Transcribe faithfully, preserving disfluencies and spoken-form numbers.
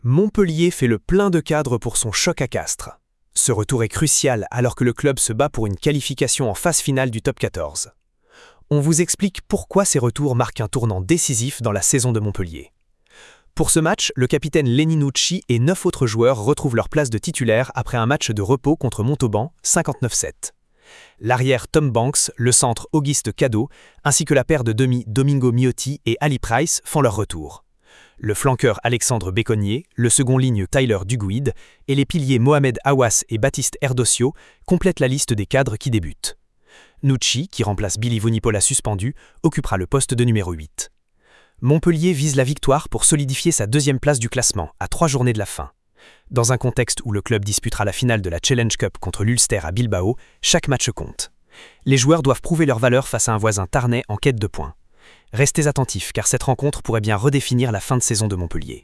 Montpellier fait le plein de cadres pour son choc à Castres. Ce retour est crucial alors que le club se bat pour une qualification en phase finale du top quatorze. On vous explique pourquoi ces retours marquent un tournant décisif dans la saison de Montpellier. Pour ce match, le capitaine Lenny Nucci et neuf autres joueurs retrouvent leur place de titulaire après un match de repos contre Montauban, cinquante-neuf sept. L'arrière Tom Banks, le centre Auguste Cadeau, ainsi que la paire de demi Domingo Miotti et Ali Price font leur retour. Le flanqueur Alexandre Béconnier, le second ligne Tyler Duguid et les piliers Mohamed Awas et Baptiste Erdosio complètent la liste des cadres qui débutent. Nucci, qui remplace Billy Vunipola suspendu, occupera le poste de numéro huit. Montpellier vise la victoire pour solidifier sa deuxième place du classement, à trois journées de la fin. Dans un contexte où le club disputera la finale de la Challenge Cup contre l'Ulster à Bilbao, chaque match compte. Les joueurs doivent prouver leur valeur face à un voisin tarnais en quête de points. Restez attentifs car cette rencontre pourrait bien redéfinir la fin de saison de Montpellier.